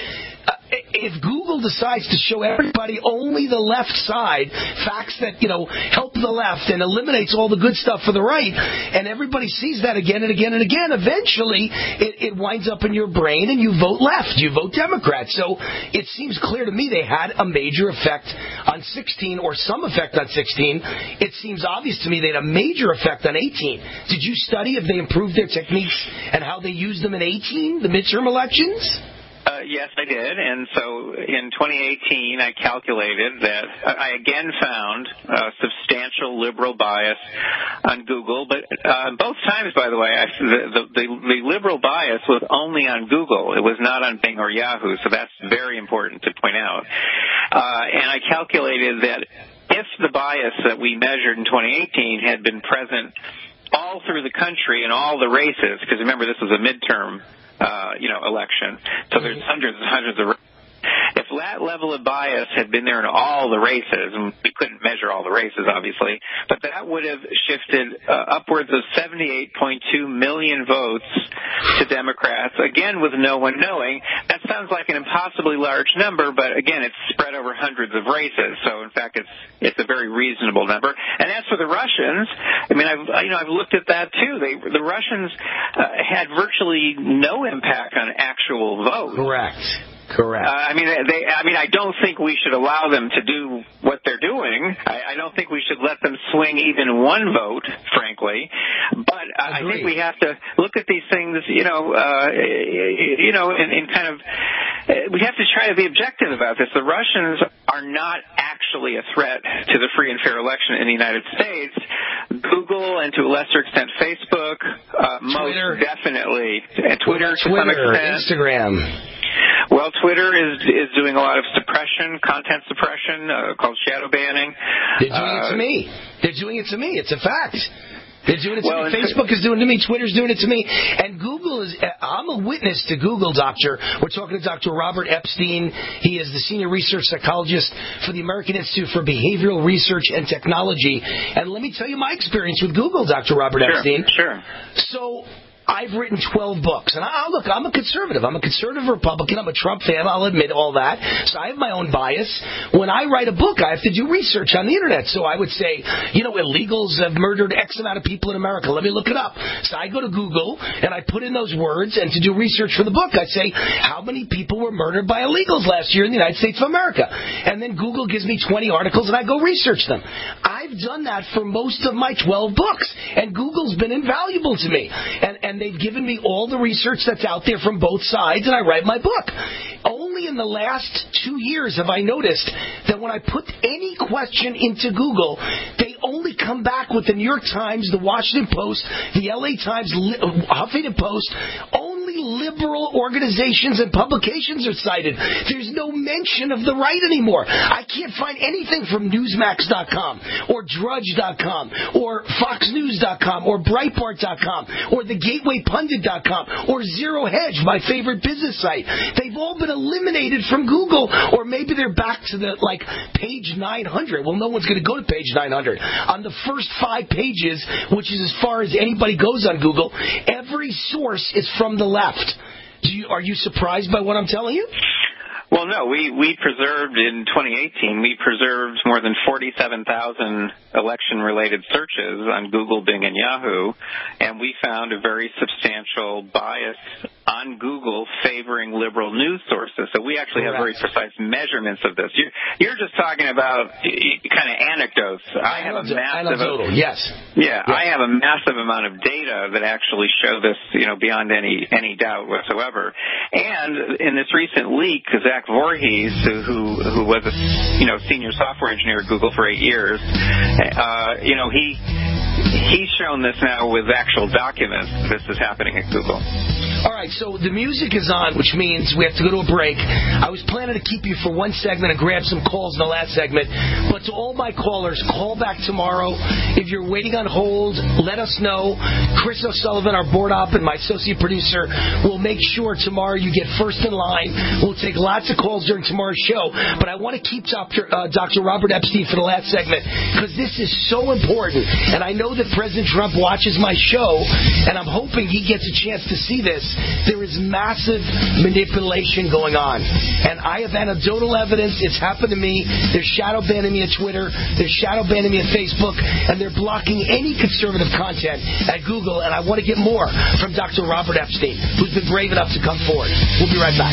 If Google decides to show everybody only the left side, facts that, help the left and eliminates all the good stuff for the right, and everybody sees that again and again and again, eventually it winds up in your brain and you vote left, you vote Democrat. So it seems clear to me they had a major effect on 16 or some effect on 16. It seems obvious to me they had a major effect on 18. Did you study if they improved their techniques and how they used them in 18, the midterm elections? Yes, I did. And so in 2018, I calculated that I again found substantial liberal bias on Google. But both times, by the way, the liberal bias was only on Google. It was not on Bing or Yahoo. So that's very important to point out. And I calculated that if the bias that we measured in 2018 had been present all through the country in all the races, because remember, this was a midterm election. So there's hundreds and hundreds of. If that level of bias had been there in all the races, and we couldn't measure all the races, obviously, but that would have shifted upwards of 78.2 million votes to Democrats, again, with no one knowing. That sounds like an impossibly large number, but again, it's spread over hundreds of races. So, in fact, it's a very reasonable number. And as for the Russians, I mean, I've looked at that too. The Russians had virtually no impact on actual votes. Correct. I don't think we should allow them to do what they're doing. I don't think we should let them swing even one vote, frankly. But I think we have to look at these things, in kind of. We have to try to be objective about this. The Russians are not actually a threat to the free and fair election in the United States. Google, and to a lesser extent Facebook, Twitter. Most definitely, and Twitter to some extent, Instagram. Well, Twitter is doing a lot of suppression, content suppression, called shadow banning. They're doing it to me. It's a fact. They're doing it to me. Facebook is doing it to me. Twitter's doing it to me. And Google is, I'm a witness to Google, Doctor. We're talking to Dr. Robert Epstein. He is the senior research psychologist for the American Institute for Behavioral Research and Technology. And let me tell you my experience with Google, Dr. Robert Epstein. Sure. So I've written 12 books. And look, I'm a conservative. I'm a conservative Republican. I'm a Trump fan. I'll admit all that. So I have my own bias. When I write a book, I have to do research on the Internet. So I would say, illegals have murdered X amount of people in America. Let me look it up. So I go to Google, and I put in those words, and to do research for the book, I say, how many people were murdered by illegals last year in the United States of America? And then Google gives me 20 articles, and I go research them. I've done that for most of my 12 books, and Google's been invaluable to me. And they've given me all the research that's out there from both sides, and I write my book. Only in the last 2 years have I noticed that when I put any question into Google, they only come back with the New York Times, the Washington Post, the LA Times, Huffington Post, only liberal organizations and publications are cited. There's no mention of the right anymore. I can't find anything from Newsmax.com or Drudge.com or FoxNews.com or Breitbart.com or TheGatewayPundit.com or Zero Hedge, my favorite business site. They've all been eliminated from Google, or maybe they're back to the page 900. Well, no one's going to go to page 900. On the first 5 pages, which is as far as anybody goes on Google, every source is from the left. Are you surprised by what I'm telling you? Well, no, we preserved in 2018, we preserved more than 47,000 election-related searches on Google, Bing, and Yahoo, and we found a very substantial bias on Google favoring liberal news sources. So we actually have very precise measurements of this. You're just talking about kind of anecdotes. I have a massive, yes. Yeah, I have a massive amount of data that actually show this, beyond any doubt whatsoever. And in this recent leak, Zach Voorhees, who was a senior software engineer at Google for 8 years, he's shown this now with actual documents. This is happening at Google. All right, so the music is on, which means we have to go to a break. I was planning to keep you for one segment and grab some calls in the last segment, but to all my callers, call back tomorrow. If you're waiting on hold, let us know. Chris O'Sullivan, our board op, and my associate producer will make sure tomorrow you get first in line. We'll take lots of calls during tomorrow's show, but I want to keep Dr. Robert Epstein for the last segment because this is so important, and I know that President Trump watches my show, and I'm hoping he gets a chance to see this. There is massive manipulation going on. And I have anecdotal evidence. It's happened to me. They're shadow banning me at Twitter. They're shadow banning me at Facebook. And they're blocking any conservative content at Google. And I want to get more from Dr. Robert Epstein, who's been brave enough to come forward. We'll be right back.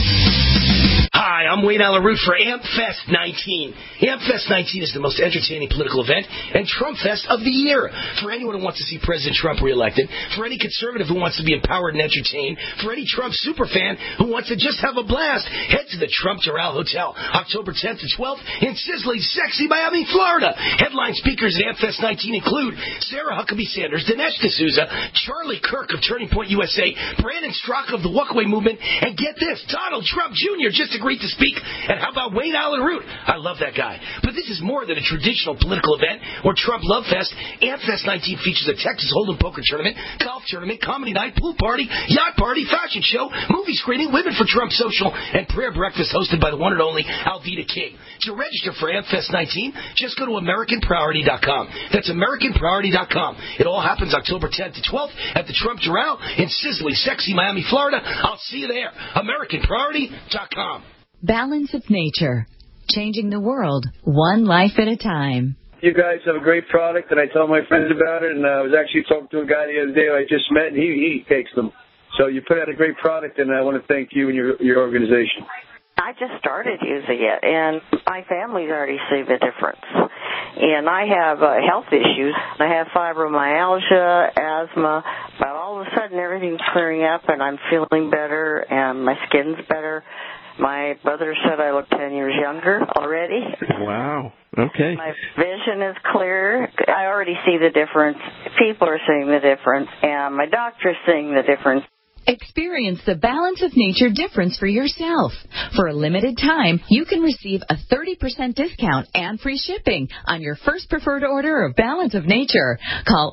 Hi, I'm Wayne Allyn Root for AmpFest 19. AmpFest 19 is the most entertaining political event and Trump Fest of the year. For anyone who wants to see President Trump reelected, for any conservative who wants to be empowered and entertained, for any Trump superfan who wants to just have a blast, head to the Trump Doral Hotel, October 10th to 12th in sizzling, sexy Miami, Florida. Headline speakers at AmpFest 19 include Sarah Huckabee Sanders, Dinesh D'Souza, Charlie Kirk of Turning Point USA, Brandon Straka of the Walkaway Movement, and get this, Donald Trump Jr. just agreed to speak. And how about Wayne Allyn Root? I love that guy. But this is more than a traditional political event or Trump Love Fest. AmpFest 19 features a Texas Hold'em poker tournament, golf tournament, comedy night, pool party, yacht party, fashion show, movie screening, Women for Trump social, and prayer breakfast hosted by the one and only Alveda King. To register for AmpFest 19, just go to AmericanPriority.com. That's AmericanPriority.com. It all happens October 10th to 12th at the Trump Doral in sizzling, sexy Miami, Florida. I'll see you there. AmericanPriority.com. Balance of Nature. Changing the world, one life at a time. You guys have a great product, and I tell my friends about it, and I was actually talking to a guy the other day I just met, and he takes them. So you put out a great product, and I want to thank you and your organization. I just started using it, and my family's already seen the difference. And I have health issues. I have fibromyalgia, asthma, but all of a sudden everything's clearing up, and I'm feeling better, and my skin's better. My brother said I look 10 years younger already. Wow. Okay. My vision is clear. I already see the difference. People are seeing the difference, and my doctor's seeing the difference. Experience the Balance of Nature difference for yourself. For a limited time, you can receive a 30% discount and free shipping on your first preferred order of Balance of Nature. Call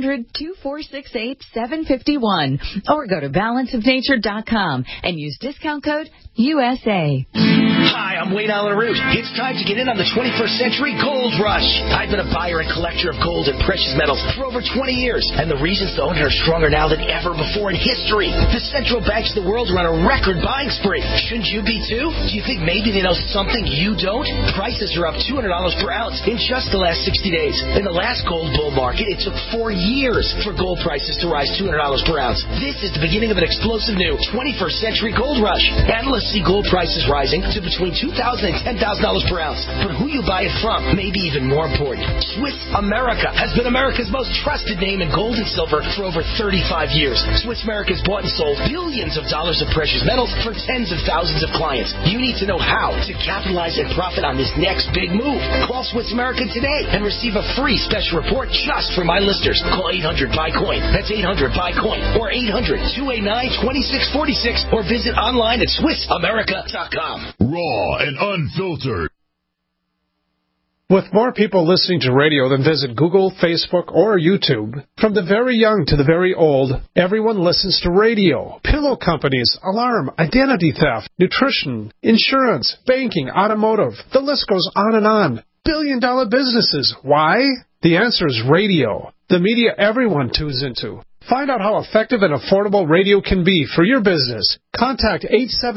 800-2468-751 or go to balanceofnature.com and use discount code USA. Hi, I'm Wayne Allyn Root. It's time to get in on the 21st century gold rush. I've been a buyer and collector of gold and precious metals for over 20 years, and the reasons to own it are stronger now than ever before in history. The central banks of the world are on a record buying spree. Shouldn't you be too? Do you think maybe they know something you don't? Prices are up $200 per ounce in just the last 60 days. In the last gold bull market, it took 4 years for gold prices to rise $200 per ounce. This is the beginning of an explosive new 21st century gold rush. Analysts see gold prices rising to between between $2,000 and $10,000 per ounce. But who you buy it from may be even more important. Swiss America has been America's most trusted name in gold and silver for over 35 years. Swiss America has bought and sold billions of dollars of precious metals for tens of thousands of clients. You need to know how to capitalize and profit on this next big move. Call Swiss America today and receive a free special report just for my listeners. Call 800-BUY-COIN. That's 800-BUY-COIN or 800-289-2646 or visit online at SwissAmerica.com. Raw and unfiltered. With more people listening to radio than visit Google, Facebook, or YouTube, from the very young to the very old, everyone listens to radio. Pillow companies, alarm, identity theft, nutrition, insurance, banking, automotive. The list goes on and on. Billion-dollar businesses. Why? The answer is radio. The media everyone tunes into. Find out how effective and affordable radio can be for your business. Contact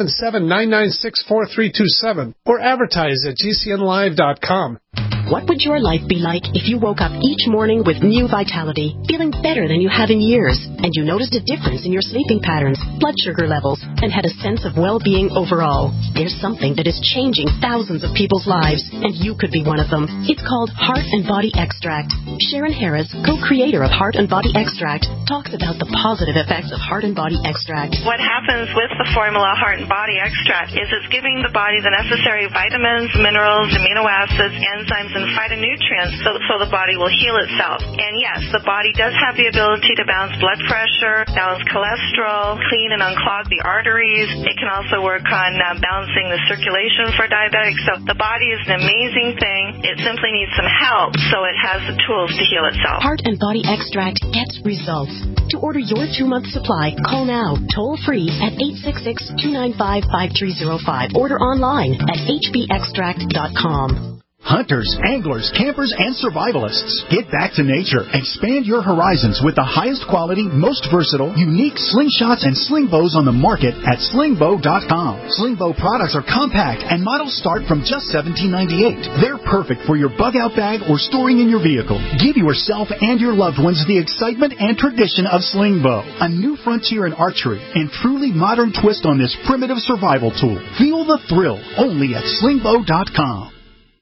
877-996-4327 or advertise at GCNlive.com. What would your life be like if you woke up each morning with new vitality, feeling better than you have in years, and you noticed a difference in your sleeping patterns, blood sugar levels, and had a sense of well-being overall? There's something that is changing thousands of people's lives, and you could be one of them. It's called Heart and Body Extract. Sharon Harris, co-creator of Heart and Body Extract, talks about the positive effects of Heart and Body Extract. What happens with the formula Heart and Body Extract is it's giving the body the necessary vitamins, minerals, amino acids, enzymes, and phytonutrients so the body will heal itself. And yes, the body does have the ability to balance blood pressure, balance cholesterol, clean and unclog the arteries. It can also work on balancing the circulation for diabetics. So the body is an amazing thing. It simply needs some help so it has the tools to heal itself. Heart and Body Extract gets results. To order your 2-month supply, call now, toll free at 866-295-5305. Order online at hbextract.com. Hunters, anglers, campers, and survivalists. Get back to nature. Expand your horizons with the highest quality, most versatile, unique slingshots and sling bows on the market at slingbow.com. Slingbow products are compact and models start from just $17.98. They're perfect for your bug-out bag or storing in your vehicle. Give yourself and your loved ones the excitement and tradition of Slingbow, a new frontier in archery and truly modern twist on this primitive survival tool. Feel the thrill only at slingbow.com.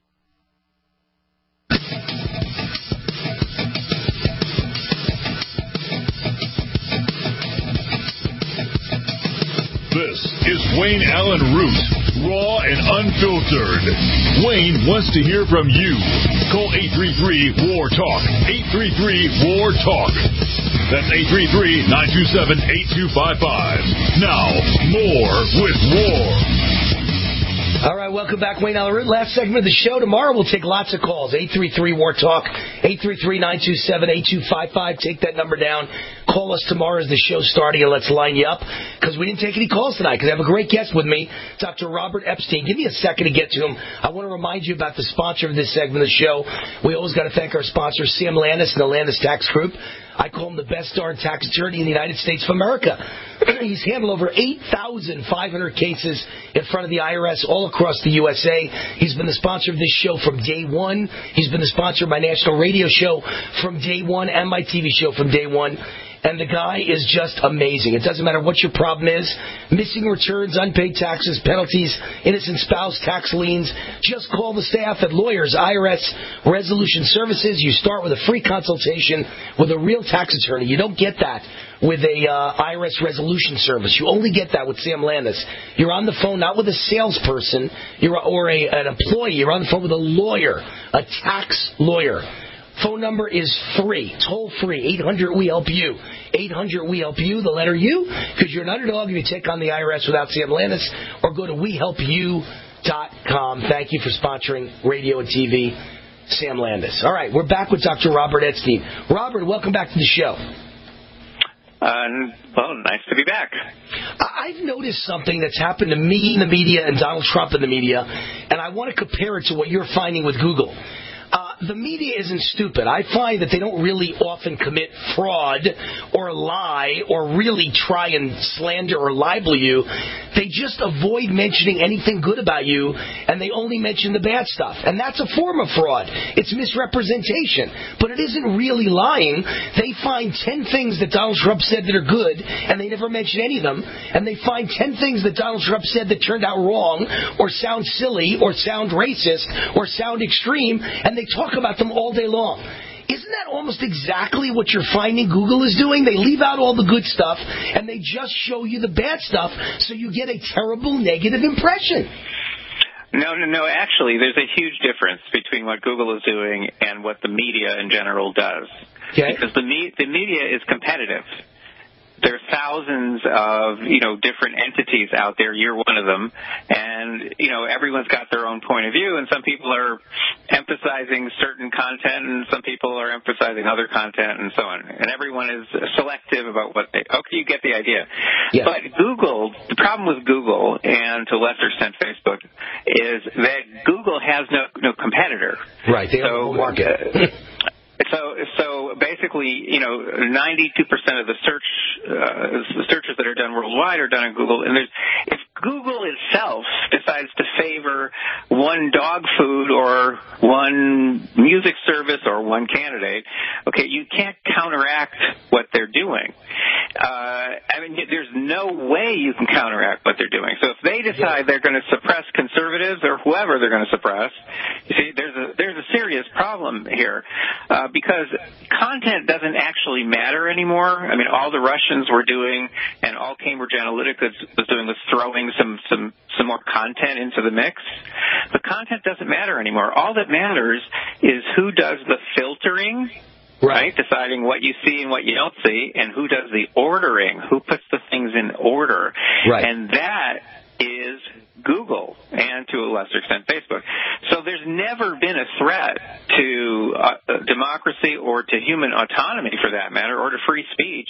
This is Wayne Allen Root, raw and unfiltered. Wayne wants to hear from you. Call 833-WAR-TALK. 833-WAR-TALK. That's 833-927-8255. Now, more with War. All right, welcome back, Wayne Allen Root. Last segment of the show. Tomorrow we'll take lots of calls. 833-WAR-TALK, 833-927-8255. Take that number down. Call us tomorrow as the show's starting, and let's line you up, because we didn't take any calls tonight, because I have a great guest with me, Dr. Robert Epstein. Give me a second to get to him. I want to remind you about the sponsor of this segment of the show. We always got to thank our sponsor, Sam Landis and the Landis Tax Group. I call him the best darn tax attorney in the United States of America. He's handled over 8,500 cases in front of the IRS all across the USA. He's been the sponsor of this show from day one. He's been the sponsor of my national radio show from day one and my TV show from day one. And the guy is just amazing. It doesn't matter what your problem is. Missing returns, unpaid taxes, penalties, innocent spouse, tax liens. Just call the staff at Lawyers IRS Resolution Services. You start with a free consultation with a real tax attorney. You don't get that with a IRS Resolution Service. You only get that with Sam Landis. You're on the phone not with a salesperson or an employee. You're on the phone with a lawyer, a tax lawyer. Phone number is free, toll free, 800-WE-HELP-YOU. 800-WE-HELP-YOU, the letter U, because you're an underdog if you take on the IRS without Sam Landis, or go to WeHelpYou.com. Thank you for sponsoring radio and TV, Sam Landis. All right, we're back with Dr. Robert Epstein. Robert, welcome back to the show. Well, nice to be back. I've noticed something that's happened to me in the media and Donald Trump in the media, and I want to compare it to what you're finding with Google. the media isn't stupid. I find that they don't really often commit fraud or lie or really try and slander or libel you. They just avoid mentioning anything good about you, and they only mention the bad stuff. And that's a form of fraud. It's misrepresentation. But it isn't really lying. They find 10 things that Donald Trump said that are good, and they never mention any of them. And they find 10 things that Donald Trump said that turned out wrong or sound silly or sound racist or sound extreme, and they talk about them all day long. Isn't that almost exactly what you're finding Google is doing? They leave out all the good stuff, and they just show you the bad stuff, so you get a terrible negative impression. No. Actually, there's a huge difference between what Google is doing and what the media in general does. Okay. Because the media is competitive. There are thousands of, different entities out there. You're one of them. And, everyone's got their own point of view, and some people are emphasizing certain content, and some people are emphasizing other content, and so on. And everyone is selective about what they... Okay, you get the idea. Yeah. But Google, the problem with Google, and to a lesser extent Facebook, is that Google has no competitor. Right, they have no market. So basically, 92% of the searches that are done worldwide are done on Google. And if Google itself decides to favor one dog food or one music service or one candidate, okay, you can't counteract what they're doing. There's no way you can counteract what they're doing. So if they decide they're going to suppress conservatives or whoever they're going to suppress, you see, there's a serious problem here. Because content doesn't actually matter anymore. All the Russians were doing and all Cambridge Analytica was doing was throwing some more content into the mix. The content doesn't matter anymore. All that matters is who does the filtering, right? Deciding what you see and what you don't see, and who does the ordering, who puts the things in order. Right. And that is Google and, to a lesser extent, Facebook. So there's never been a threat to democracy or to human autonomy, for that matter, or to free speech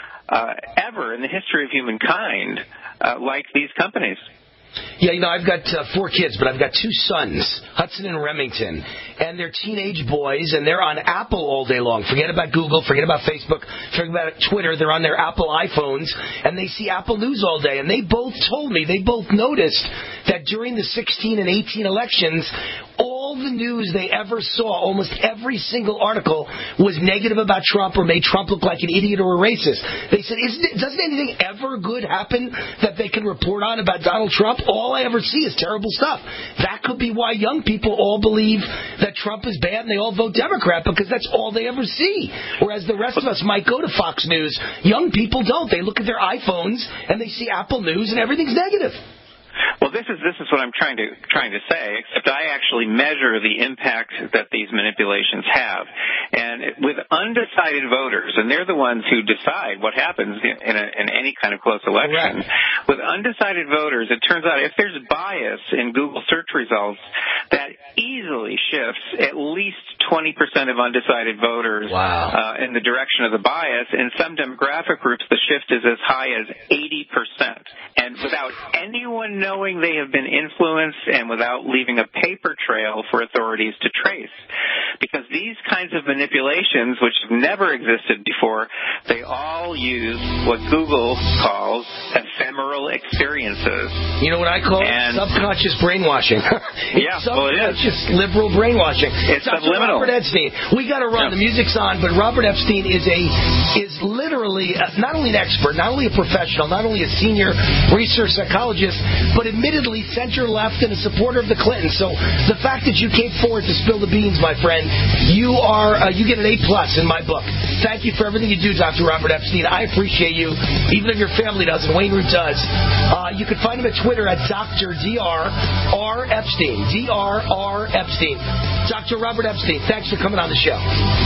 ever in the history of humankind like these companies. Yeah, I've got 4 kids, but I've got 2 sons, Hudson and Remington, and they're teenage boys, and they're on Apple all day long. Forget about Google, forget about Facebook, forget about Twitter. They're on their Apple iPhones, and they see Apple News all day. And they both told me, they both noticed that during the 16 and 18 elections, all the news they ever saw, almost every single article, was negative about Trump or made Trump look like an idiot or a racist. They said, doesn't anything ever good happen that they can report on about Donald Trump? All I ever see is terrible stuff. That could be why young people all believe that Trump is bad and they all vote Democrat, because that's all they ever see. Whereas the rest of us might go to Fox News. Young people don't. They look at their iPhones and they see Apple News and everything's negative. Well, this is what I'm trying to say, except I actually measure the impact that these manipulations have. And with undecided voters, and they're the ones who decide what happens in any kind of close election, right. With undecided voters, it turns out if there's bias in Google search results, that easily shifts at least 20% of undecided voters in the direction of the bias. In some demographic groups, the shift is as high as 80%. And without anyone knowing they have been influenced and without leaving a paper trail for authorities to trace. Because these kinds of manipulations, which have never existed before, they all use what Google calls ephemeral experiences. You know what I call it? Subconscious brainwashing. Subconscious liberal brainwashing. It's subliminal. Robert Epstein. We got to run. The music's on, but Robert Epstein is literally not only an expert, not only a professional, not only a senior research psychologist, but admittedly center-left and a supporter of the Clintons. So the fact that you came forward to spill the beans, my friend, you get an A+ in my book. Thank you for everything you do, Dr. Robert Epstein. I appreciate you, even if your family doesn't. Wayne Root does. You can find him at Twitter at Dr. Dr. Epstein. Dr. Epstein. Dr. Robert Epstein, thanks for coming on the show.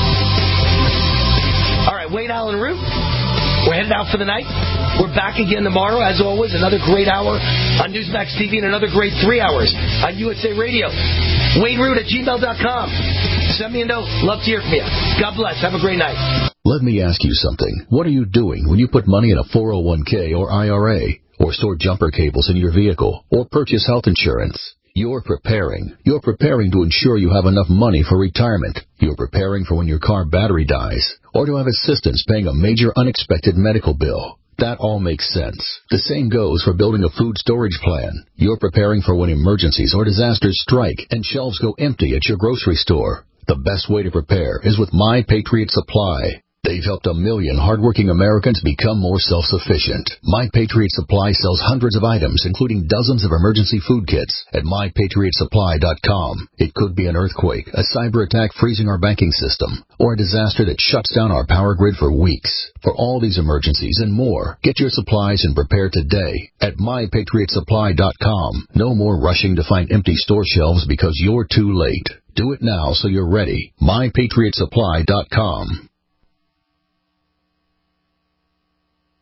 All right, Wayne Allen Root. We're headed out for the night. We're back again tomorrow, as always. Another great hour on Newsmax TV and another great 3 hours on USA Radio. WayneRoot@gmail.com. Send me a note. Love to hear from you. God bless. Have a great night. Let me ask you something. What are you doing when you put money in a 401k or IRA, or store jumper cables in your vehicle, or purchase health insurance? You're preparing. You're preparing to ensure you have enough money for retirement. You're preparing for when your car battery dies, or to have assistance paying a major unexpected medical bill. That all makes sense. The same goes for building a food storage plan. You're preparing for when emergencies or disasters strike and shelves go empty at your grocery store. The best way to prepare is with My Patriot Supply. They've helped 1 million hardworking Americans become more self-sufficient. My Patriot Supply sells hundreds of items, including dozens of emergency food kits at MyPatriotSupply.com. It could be an earthquake, a cyber attack freezing our banking system, or a disaster that shuts down our power grid for weeks. For all these emergencies and more, get your supplies and prepare today at MyPatriotSupply.com. No more rushing to find empty store shelves because you're too late. Do it now so you're ready. MyPatriotSupply.com.